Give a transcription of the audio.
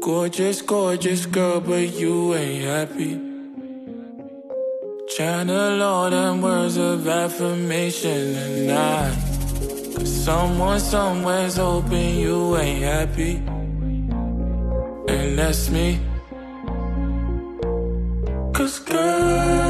Gorgeous, gorgeous girl, but you ain't happy. Channel all them words of affirmation and cause someone somewhere's hoping you ain't happy. And that's me. Cause girl,